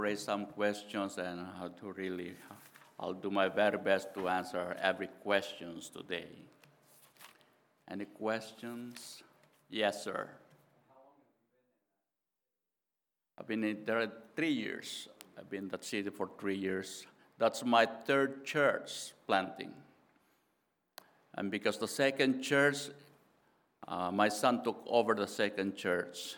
raise some questions and I'll do my very best to answer every questions today. Any questions? Yes, sir. I've been there 3 years. I've been in that city for 3 years. That's my third church planting. And because the second church, my son took over the second church.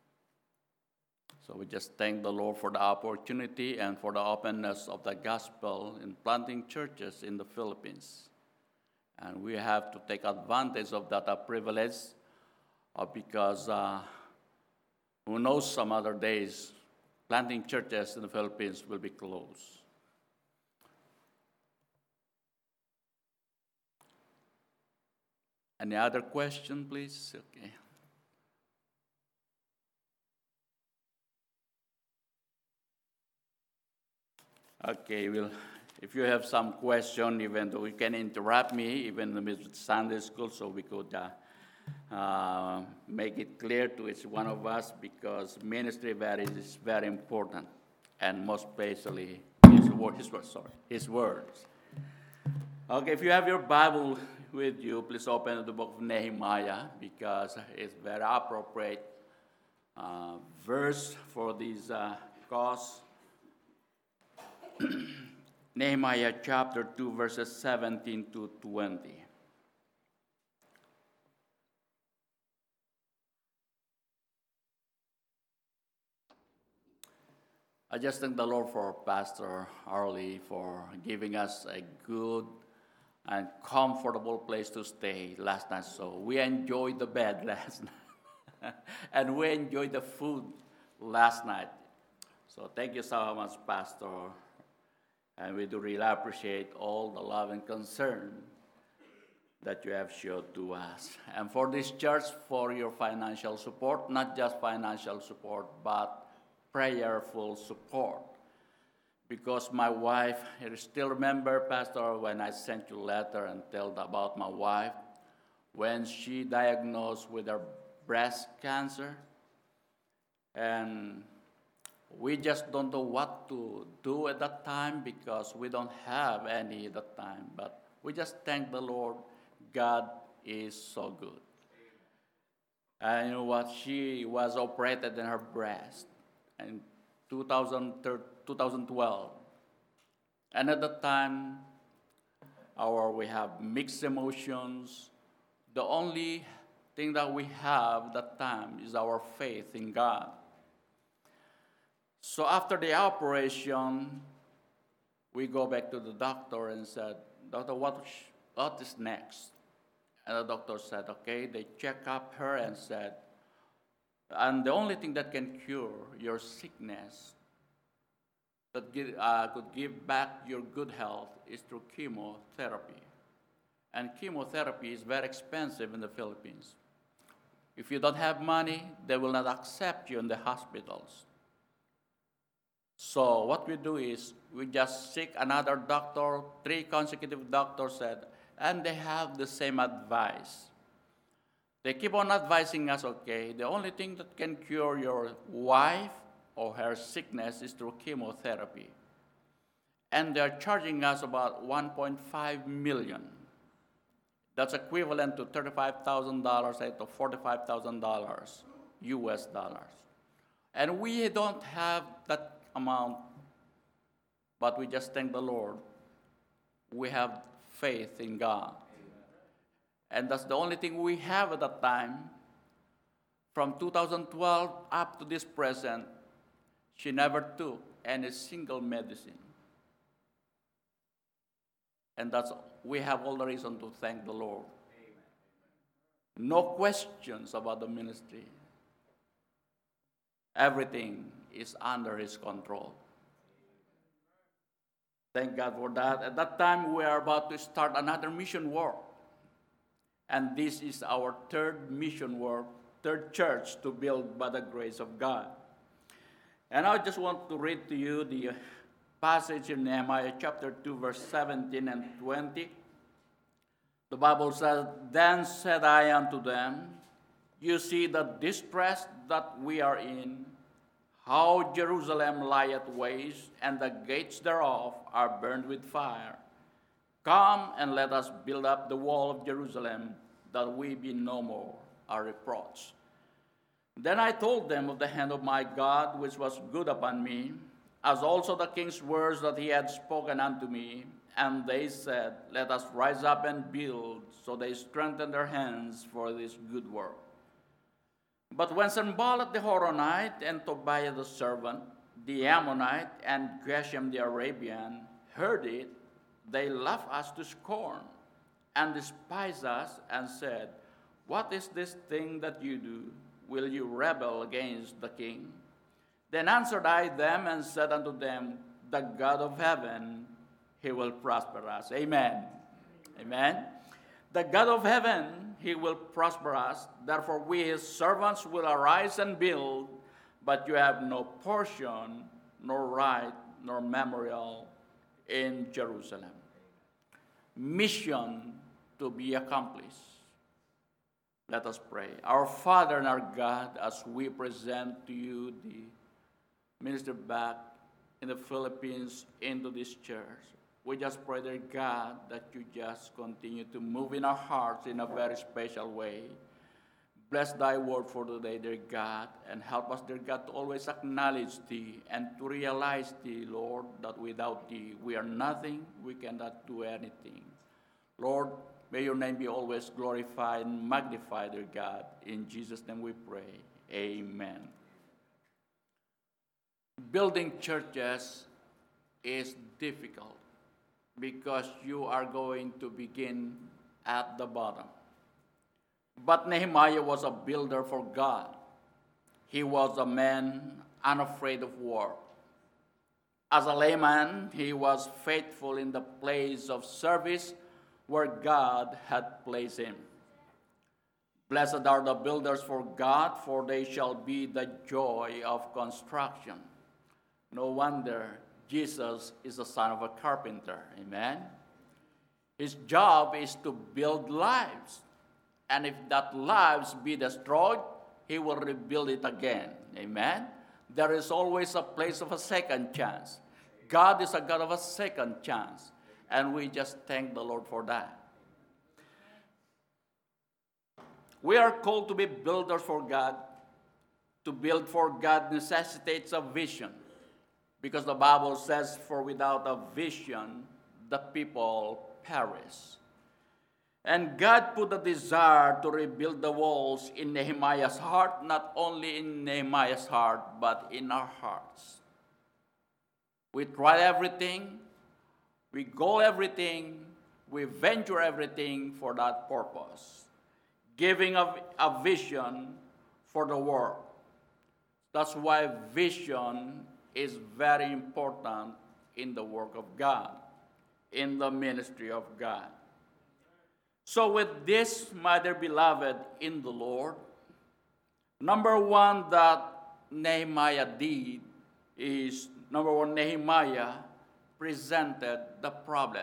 So we just thank the Lord for the opportunity and for the openness of the gospel in planting churches in the Philippines. And we have to take advantage of that privilege because who knows, some other days planting churches in the Philippines will be closed. Any other question, please? Okay. Okay, well, if you have some question, even though you can interrupt me, even in the middle of Sunday school, so we could make it clear to each one of us, because ministry is very important, and most especially his words. Okay, if you have your Bible with you, please open the book of Nehemiah, because it's very appropriate verse for this cause. Nehemiah chapter 2, verses 17 to 20. I just thank the Lord for Pastor Arlie for giving us a good and comfortable place to stay last night. So we enjoyed the bed last night. And we enjoyed the food last night. So thank you so much, Pastor. And we do really appreciate all the love and concern that you have showed to us. And for this church, for your financial support, not just financial support, but prayerful support. Because my wife, I still remember, Pastor, when I sent you a letter and told about my wife, when she diagnosed with her breast cancer, and we just don't know what to do at that time because we don't have any at that time. But we just thank the Lord. God is so good. And you know what? She was operated in her breast in 2012. And at that time, we have mixed emotions. The only thing that we have at that time is our faith in God. So after the operation, we go back to the doctor and said, "Doctor, what is next?" And the doctor said, okay, they check up her and said, and the only thing that can cure your sickness, that could give back your good health, is through chemotherapy. And chemotherapy is very expensive in the Philippines. If you don't have money, they will not accept you in the hospitals. So what we do is we just seek another doctor. 3 consecutive doctors said, and they have the same advice. They keep on advising us, okay, the only thing that can cure your wife or her sickness is through chemotherapy. And they're charging us about $1.5 million. That's equivalent to $35,000 to $45,000 US dollars. And we don't have that amount, but we just thank the Lord. We have faith in God. And that's the only thing we have at that time. From 2012 up to this present, she never took any single medicine. And we have all the reason to thank the Lord. No questions about the ministry. Everything is under His control. Thank God for that. At that time, we are about to start another mission work. And this is our third mission work, third church to build by the grace of God. And I just want to read to you the passage in Nehemiah chapter 2, verse 17 and 20. The Bible says, "Then said I unto them, You see the distress that we are in, how Jerusalem lieth waste, and the gates thereof are burned with fire. Come and let us build up the wall of Jerusalem, that we be no more a reproach. Then I told them of the hand of my God, which was good upon me, as also the king's words that he had spoken unto me. And they said, Let us rise up and build. So they strengthened their hands for this good work. But when Sanballat the Horonite, and Tobiah the servant, the Ammonite, and Geshem the Arabian heard it, they laughed us to scorn, and despised us, and said, What is this thing that you do? Will you rebel against the king? Then answered I them, and said unto them, The God of heaven, he will prosper us. Amen. Amen. The God of heaven, he will prosper us. Therefore we, his servants, will arise and build, but you have no portion, nor right, nor memorial in Jerusalem. Mission to be accomplished. Let us pray. Our Father and our God, as we present to you the minister back in the Philippines into this church, we just pray, dear God, that you just continue to move in our hearts in a very special way. Bless thy word for today, dear God, and help us, dear God, to always acknowledge thee and to realize thee, Lord, that without thee we are nothing, we cannot do anything. Lord, may your name be always glorified and magnified, dear God. In Jesus' name we pray. Amen. Building churches is difficult because you are going to begin at the bottom. But Nehemiah was a builder for God. He was a man unafraid of war. As a layman, he was faithful in the place of service where God had placed him. Blessed are the builders for God, for they shall be the joy of construction. No wonder Jesus is the son of a carpenter. Amen. His job is to build lives. And if that lives be destroyed, he will rebuild it again. Amen. There is always a place of a second chance. God is a God of a second chance. And we just thank the Lord for that. We are called to be builders for God. To build for God necessitates a vision. Because the Bible says, for without a vision, the people perish. And God put a desire to rebuild the walls in Nehemiah's heart, not only in Nehemiah's heart, but in our hearts. We try everything, we go everything, we venture everything for that purpose. Giving a vision for the work. That's why vision is very important in the work of God, in the ministry of God. So with this, my dear beloved in the Lord, number one that Nehemiah did is, number one, Nehemiah presented the problem.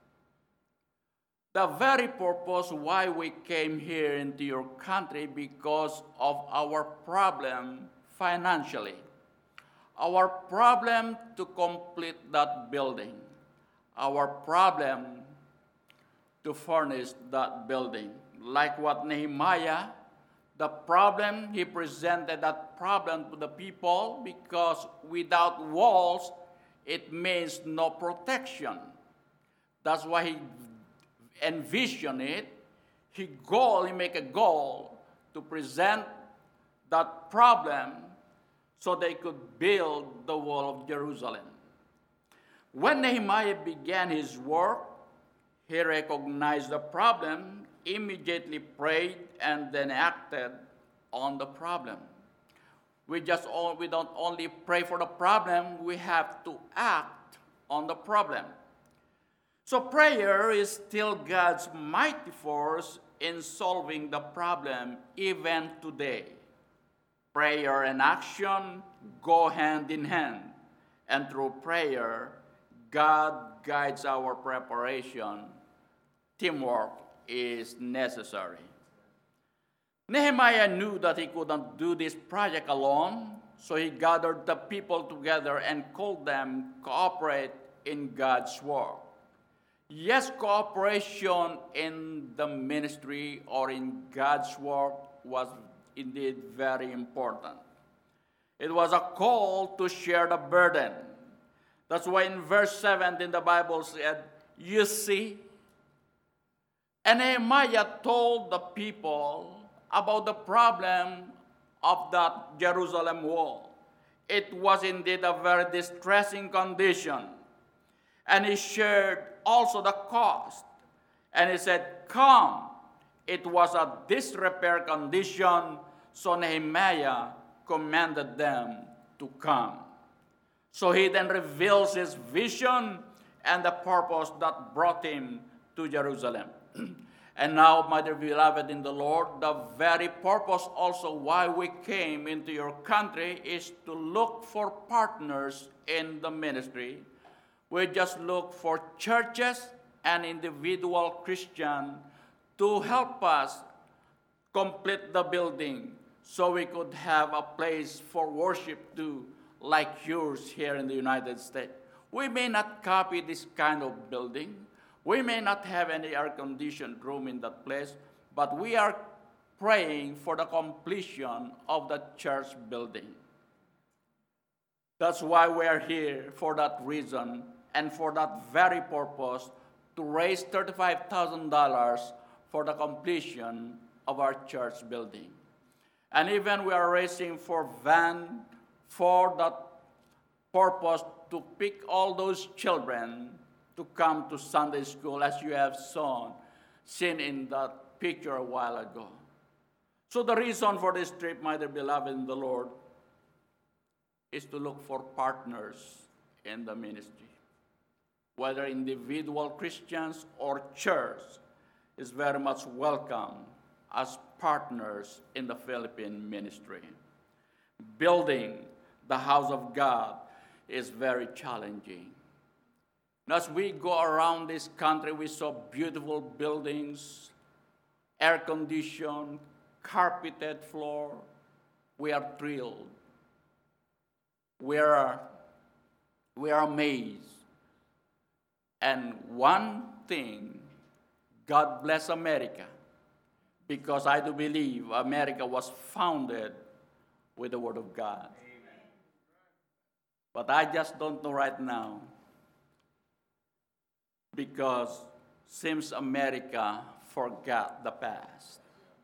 The very purpose why we came here into your country because of our problem financially. Our problem to complete that building. Our problem to furnish that building. Like what Nehemiah, the problem, he presented that problem to the people because without walls, it means no protection. That's why he envisioned it. He make a goal to present that problem so they could build the wall of Jerusalem. When Nehemiah began his work, he recognized the problem, immediately prayed, and then acted on the problem. We don't only pray for the problem, we have to act on the problem. So prayer is still God's mighty force in solving the problem even today. Prayer and action go hand in hand. And through prayer, God guides our preparation. Teamwork is necessary. Nehemiah knew that he couldn't do this project alone, So he gathered the people together and called them cooperate in God's work. Yes, cooperation in the ministry or in God's work was indeed very important. It was a call to share the burden. That's why in verse 7 the Bible said, you see, and Nehemiah told the people about the problem of that Jerusalem wall. It was indeed a very distressing condition. And he shared also the cost. And he said, come. It was a disrepair condition, so Nehemiah commanded them to come. So he then reveals his vision and the purpose that brought him to Jerusalem. And now, my dear beloved in the Lord, the very purpose also why we came into your country is to look for partners in the ministry. We just look for churches and individual Christians to help us complete the building so we could have a place for worship too, like yours here in the United States. We may not copy this kind of building. We may not have any air-conditioned room in that place, but we are praying for the completion of the church building. That's why we are here, for that reason, and for that very purpose, to raise $35,000 for the completion of our church building. And even we are raising for van for that purpose, to pick all those children to come to Sunday school, as you have seen in that picture a while ago. So the reason for this trip, my dear beloved in the Lord, is to look for partners in the ministry. Whether individual Christians or church is very much welcome as partners in the Philippine ministry. Building the house of God is very challenging. As we go around this country, we saw beautiful buildings, air-conditioned, carpeted floor. We are thrilled. We are amazed. And one thing, God bless America, because I do believe America was founded with the Word of God. Amen. But I just don't know right now, because seems America forgot the past.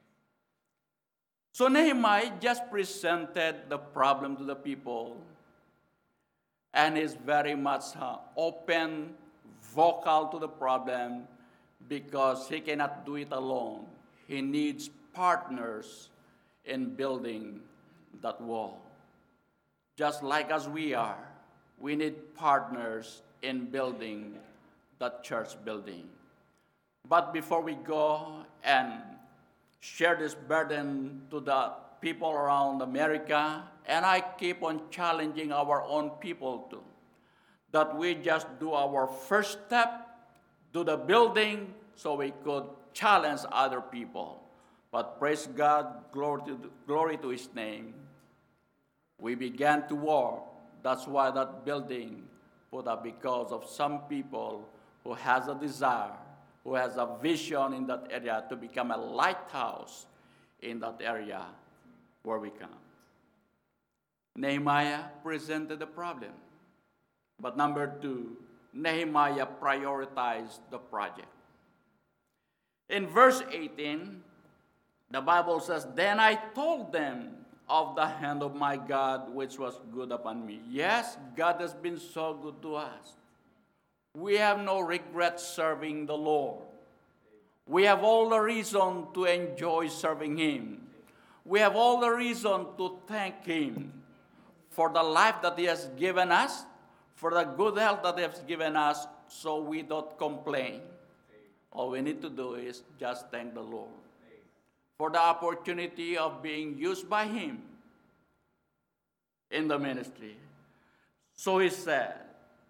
So Nehemiah just presented the problem to the people, and is very much open, vocal to the problem, because he cannot do it alone. He needs partners in building that wall. Just like as we are, we need partners in building that church building. But before we go and share this burden to the people around America, and I keep on challenging our own people too, that we just do our first step to the building so we could challenge other people. But praise God, glory to His name. We began to work. That's why that building put up, because of some people who has a desire, who has a vision in that area to become a lighthouse in that area where we come. Nehemiah presented the problem. But number two, Nehemiah prioritized the project. In verse 18, the Bible says, "Then I told them of the hand of my God, which was good upon me." Yes, God has been so good to us. We have no regret serving the Lord. We have all the reason to enjoy serving Him. We have all the reason to thank Him for the life that He has given us, for the good health that He has given us, so we don't complain. All we need to do is just thank the Lord for the opportunity of being used by Him in the ministry. So he said,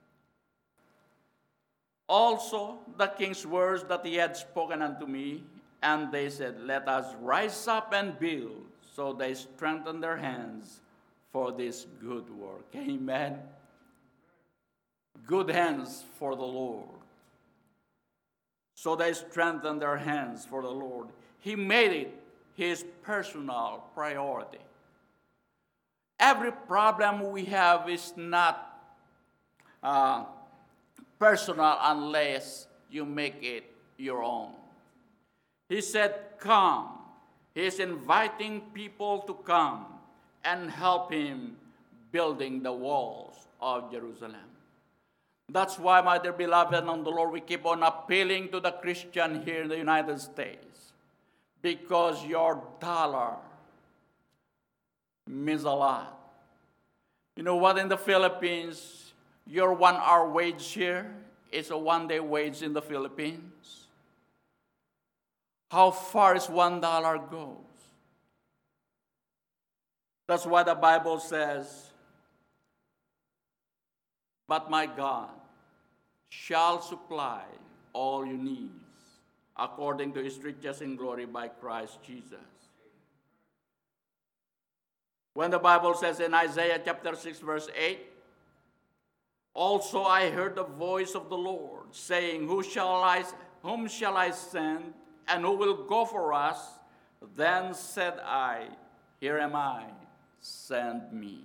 "Also the king's words that he had spoken unto me, and they said, Let us rise up and build. So they strengthened their hands for this good work. Amen. Good hands for the Lord. So they strengthened their hands for the Lord. He made it his personal priority. Every problem we have is not personal unless you make it your own. He said, come. He's inviting people to come and help him building the walls of Jerusalem. That's why, my dear beloved on the Lord, we keep on appealing to the Christian here in the United States, because your dollar means a lot. You know what, in the Philippines, your 1 hour wage here is a 1 day wage in the Philippines. How far is $1 goes? That's why the Bible says, but my God shall supply all your needs according to his riches in glory by Christ Jesus. When the Bible says in Isaiah chapter 6 verse 8, also I heard the voice of the Lord saying, whom shall I send, and who will go for us? Then said I, here am I, send me.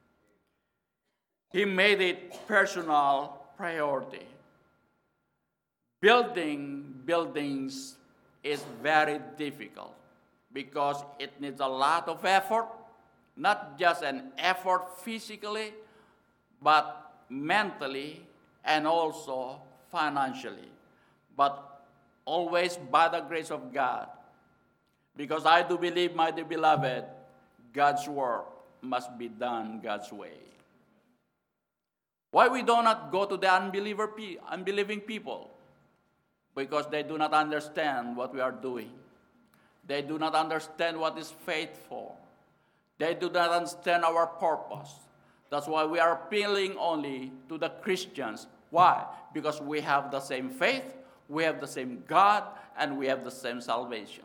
He made it personal priority. Building buildings is very difficult because it needs a lot of effort, not just an effort physically, but mentally and also financially. But always by the grace of God. Because I do believe, my dear beloved, God's work must be done God's way. Why we do not go to the unbelieving people? Because they do not understand what we are doing. They do not understand what is faith for. They do not understand our purpose. That's why we are appealing only to the Christians. Why? Because we have the same faith, we have the same God, and we have the same salvation.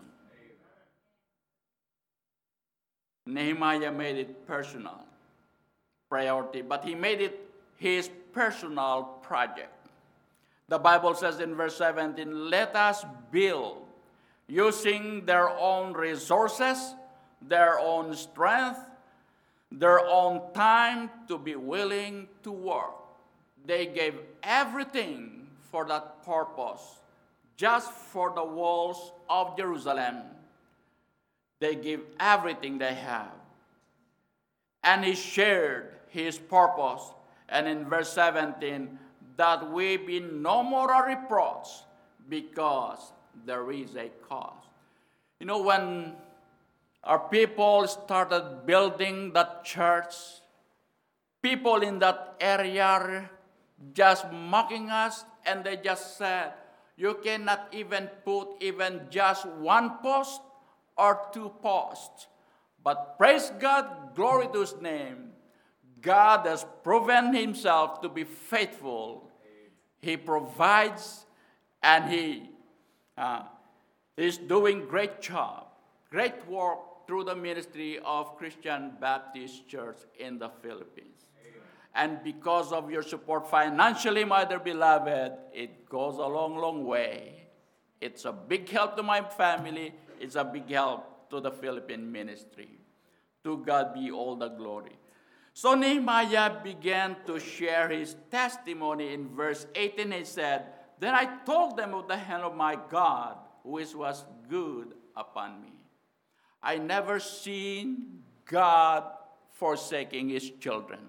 Nehemiah made it personal priority, but he made it his personal project. The Bible says in verse 17, let us build using their own resources, their own strength, their own time to be willing to work. They gave everything for that purpose, just for the walls of Jerusalem. They give everything they have. And he shared his purpose. And in verse 17, that we be no more a reproach, because there is a cause. You know, when our people started building that church, people in that area just mocking us, and they just said, you cannot even put even just one post or two posts. But praise God, glory to his name. God has proven himself to be faithful. He provides, and he is doing great job, great work through the ministry of Christian Baptist Church in the Philippines. And because of your support financially, my dear beloved, it goes a long, long way. It's a big help to my family. It's a big help to the Philippine ministry. To God be all the glory. So Nehemiah began to share his testimony in verse 18. He said, then I told them of the hand of my God, which was good upon me. I never seen God forsaking his children.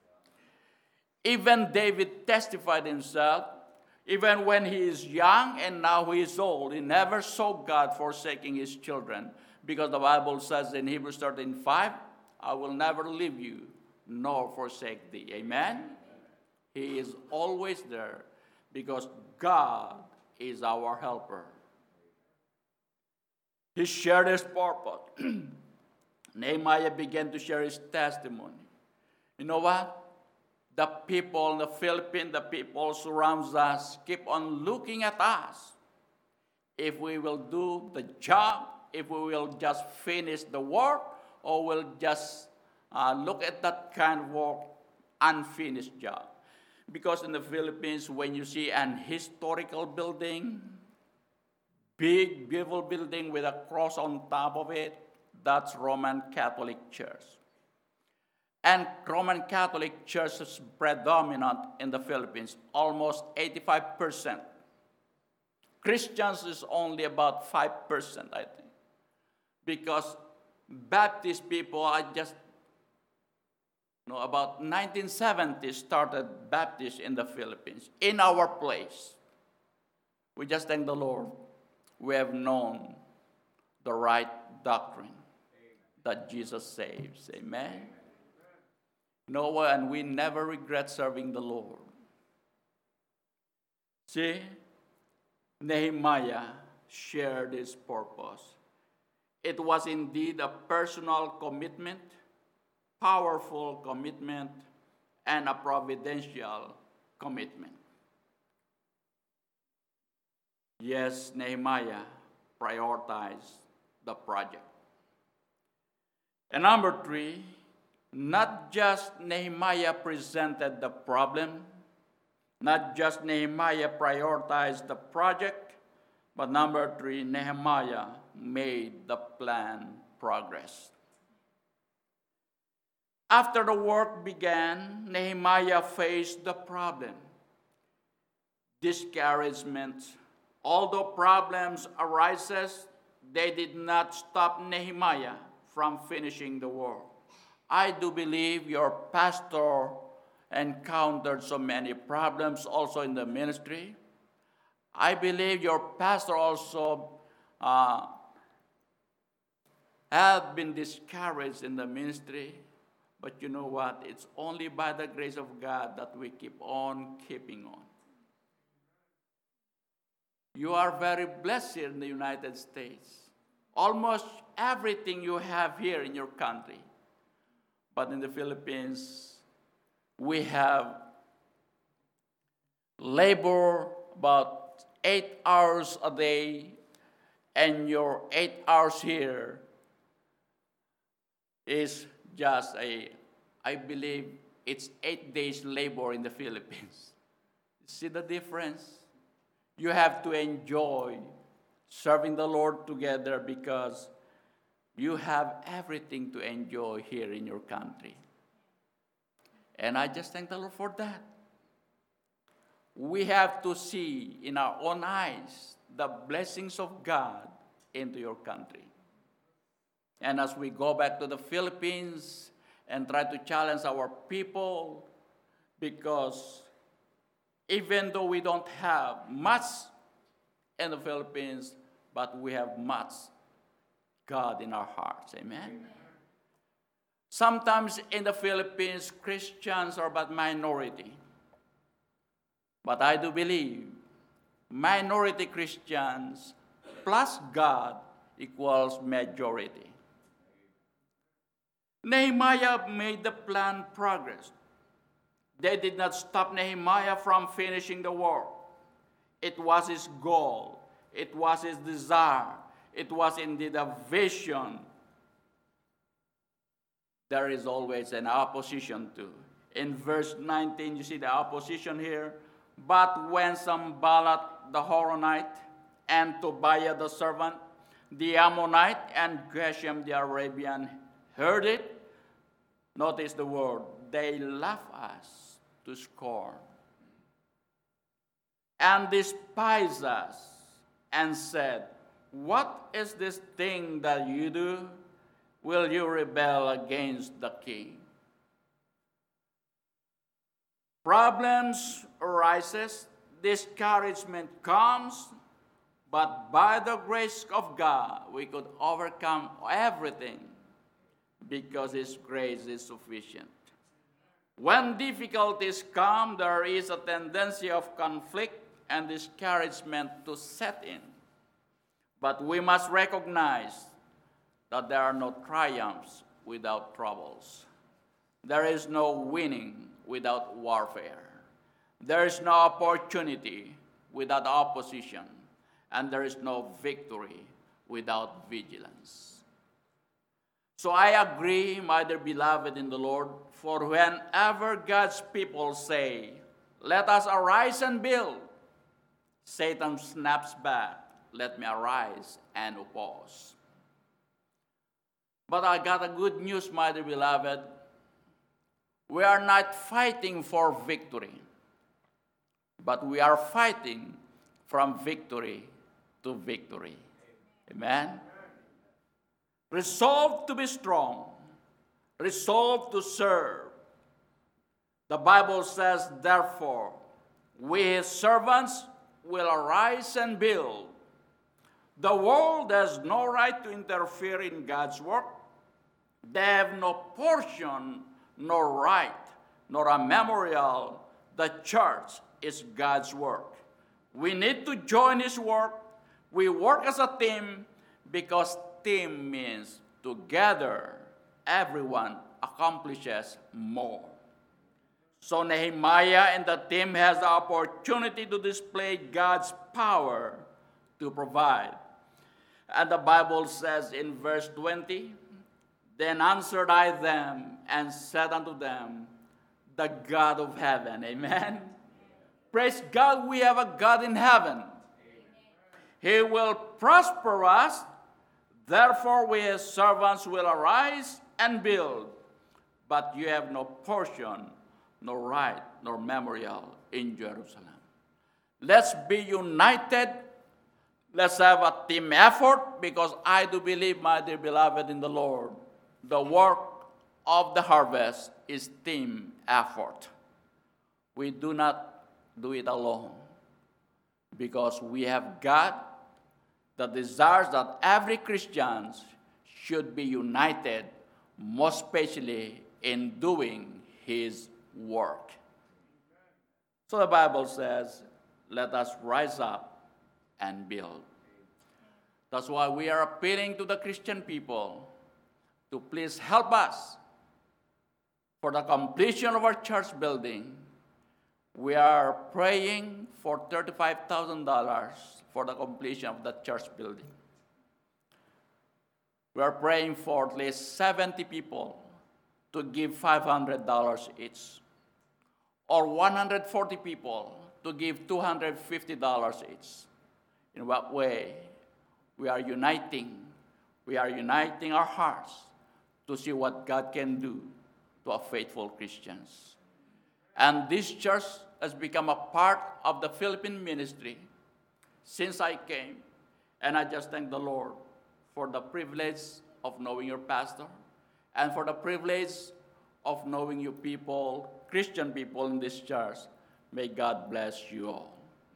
Even David testified himself, even when he is young and now he is old, he never saw God forsaking his children. Because the Bible says in Hebrews 13:5, I will never leave you nor forsake thee. Amen? He is always there because God is our helper. He shared his purpose. Nehemiah began to share his testimony. You know what? The people in the Philippines, the people surrounds us, keep on looking at us. If we will do the job, if we will just finish the work, or will just look at that kind of work, unfinished job. Because in the Philippines, when you see an historical building, big, beautiful building with a cross on top of it, that's Roman Catholic Church. And Roman Catholic Church is predominant in the Philippines, almost 85%. Christians is only about 5%, I think. Because Baptist people are just, about 1970 started Baptist in the Philippines, in our place. We just thank the Lord. We have known the right doctrine that Jesus saves. Amen. And we never regret serving the Lord. See, Nehemiah shared his purpose. It was indeed a personal commitment, powerful commitment, and a providential commitment. Yes, Nehemiah prioritized the project. And number 3, not just Nehemiah presented the problem, not just Nehemiah prioritized the project, but number 3, Nehemiah made the plan progress. After the work began, Nehemiah faced the problem. Discouragement. Although problems arises, they did not stop Nehemiah from finishing the work. I do believe your pastor encountered so many problems also in the ministry. I believe your pastor also have been discouraged in the ministry. But you know what? It's only by the grace of God that we keep on keeping on. You are very blessed here in the United States. Almost everything you have here in your country. But in the Philippines, we have labor about 8 hours a day, and your 8 hours here is just I believe it's 8 days labor in the Philippines. See the difference? You have to enjoy serving the Lord together because you have everything to enjoy here in your country. And I just thank the Lord for that. We have to see in our own eyes the blessings of God into your country. And as we go back to the Philippines and try to challenge our people, because even though we don't have much in the Philippines, but we have much God in our hearts. Amen? Sometimes in the Philippines, Christians are but minority. But I do believe minority Christians plus God equals majority. Nehemiah made the plan progress. They did not stop Nehemiah from finishing the work. It was his goal. It was his desire. It was indeed a vision. There is always an opposition too. In verse 19, you see the opposition here. But when Sanballat the Horonite and Tobiah the servant, the Ammonite and Geshem the Arabian heard it, notice the word, they laughed us to scorn and despised us and said, what is this thing that you do? Will you rebel against the king? Problems arises, discouragement comes, but by the grace of God, we could overcome everything because His grace is sufficient. When difficulties come, there is a tendency of conflict and discouragement to set in. But we must recognize that there are no triumphs without troubles. There is no winning without warfare. There is no opportunity without opposition. And there is no victory without vigilance. So I agree, my dear beloved in the Lord, for whenever God's people say, "Let us arise and build," Satan snaps back, "Let me arise and oppose." But I got a good news, my dear beloved. We are not fighting for victory, but we are fighting from victory to victory. Amen? Resolved to be strong, resolved to serve. The Bible says, therefore, we his servants will arise and build. The world has no right to interfere in God's work. They have no portion, nor right, nor a memorial. The church is God's work. We need to join his work. We work as a team because team means together everyone accomplishes more. So Nehemiah and the team has the opportunity to display God's power to provide. And the Bible says in verse 20, "Then answered I them and said unto them, the God of heaven," amen? Praise God, we have a God in heaven. He will prosper us. Therefore we his servants will arise and build. But you have no portion, no right, nor memorial in Jerusalem. Let's be united. Let's have a team effort, because I do believe, my dear beloved in the Lord, the work of the harvest is team effort. We do not do it alone, because we have God that desires that every Christian should be united, most especially in doing his work. So the Bible says, let us rise up and build. That's why we are appealing to the Christian people to please help us for the completion of our church building. We are praying for $35,000 for the completion of the church building. We are praying for at least 70 people to give $500 each, or 140 people to give $250 each. In what way? We are uniting. We are uniting our hearts to see what God can do to our faithful Christians. And this church has become a part of the Philippine ministry since I came. And I just thank the Lord for the privilege of knowing your pastor and for the privilege of knowing you people, Christian people in this church. May God bless you all.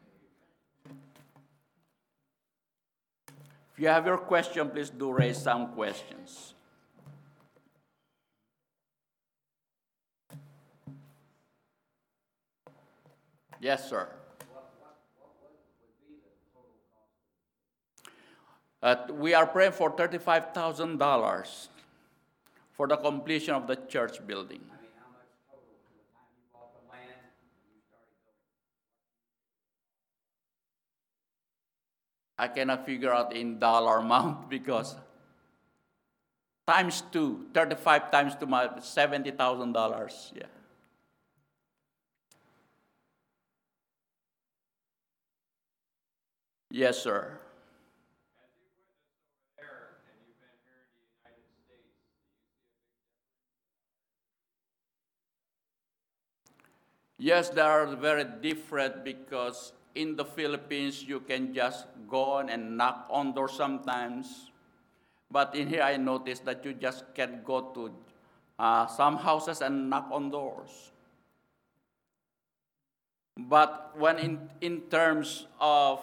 If you have your question, please do raise some questions. Yes, sir. What would be the total cost? We are praying for $35,000 for the completion of the church building. I mean, how much total from the time you bought the land and you started building? I cannot figure out in dollar amount because times 2, 35 times 2, $70,000. Yeah. Yes, sir. As you witnessed over there, and you've been here in the United States, do you see a big difference? Yes, they are very different because in the Philippines, you can just go on and knock on doors sometimes. But in here, I noticed that you just can go to some houses and knock on doors. But when in terms of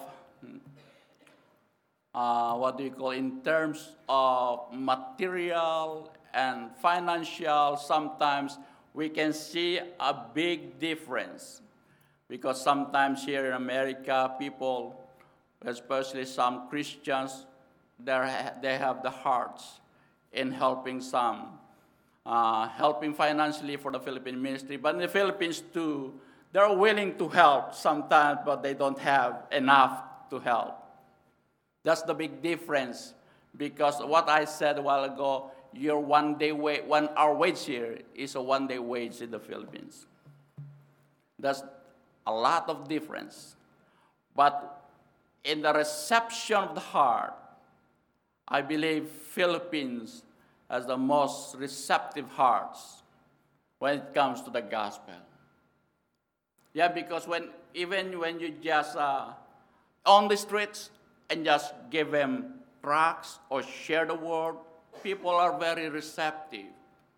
in terms of material and financial, sometimes we can see a big difference. Because sometimes here in America, people, especially some Christians, they have the hearts in helping some, helping financially for the Philippine ministry. But in the Philippines too, they're willing to help sometimes, but they don't have enough to help. That's the big difference, because what I said a while ago, your 1 hour wage here is a 1 day wage in the Philippines. That's a lot of difference. But in the reception of the heart, I believe Philippines has the most receptive hearts when it comes to the gospel. Yeah, because even when you just on the streets and just give them tracts or share the word, people are very receptive.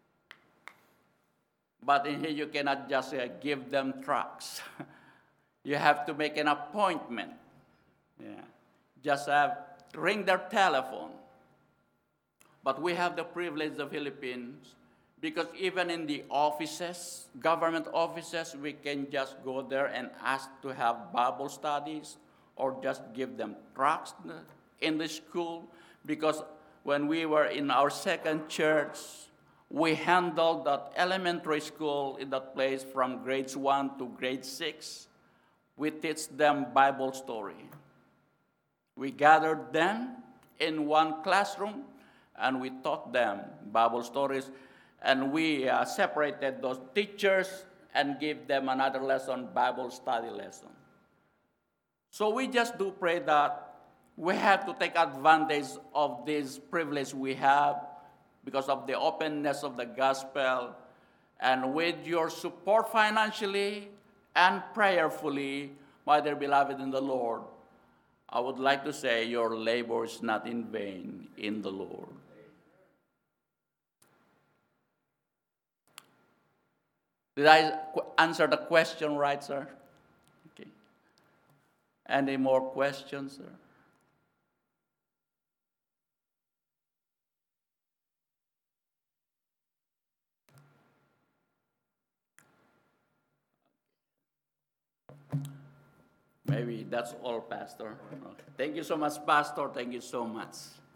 But in here you cannot just give them tracts. You have to make an appointment. Yeah. Just ring their telephone. But we have the privilege of the Philippines because even in the offices, government offices, we can just go there and ask to have Bible studies or just give them tracts in the school. Because when we were in our second church, we handled that elementary school in that place from grades 1 to grade 6. We teach them Bible story. We gathered them in one classroom and we taught them Bible stories. And we separated those teachers and gave them another lesson, Bible study lesson. So we just do pray that we have to take advantage of this privilege we have because of the openness of the gospel. And with your support financially and prayerfully, my dear beloved in the Lord, I would like to say your labor is not in vain in the Lord. Did I answer the question right, sir? Okay. Any more questions, sir? Maybe that's all, Pastor. Okay. Thank you so much, Pastor. Thank you so much.